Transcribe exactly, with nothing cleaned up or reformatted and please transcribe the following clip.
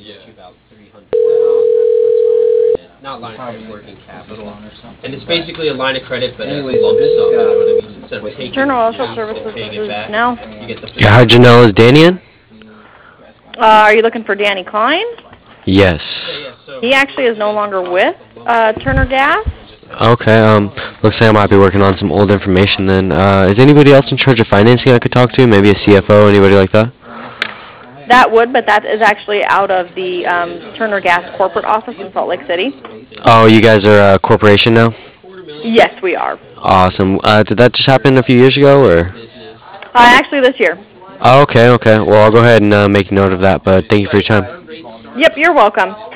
Not line of credit, working capital. And it's basically a line of credit, but it's a lump sum, you know what I mean? Instead of taking Turner it Oilfield cash and Services, paying this it is back, Janelle. you get the Yeah, hi, Janelle. Is Danny in? Uh, are you looking for Danny Klein? Yes. He actually is no longer with uh, Turner Gas. Okay, um, looks like I might be working on some old information then. Uh, is anybody else in charge of financing I could talk to? Maybe a C F O, anybody like that? That would, but that is actually out of the um, Turner Gas corporate office in Salt Lake City. Oh, you guys are a corporation now? Yes, we are. Awesome. Uh, did that just happen a few years ago, or? Uh, actually, this year. Oh, okay, okay. Well, I'll go ahead and uh, make note of that, but thank you for your time. Yep, you're welcome.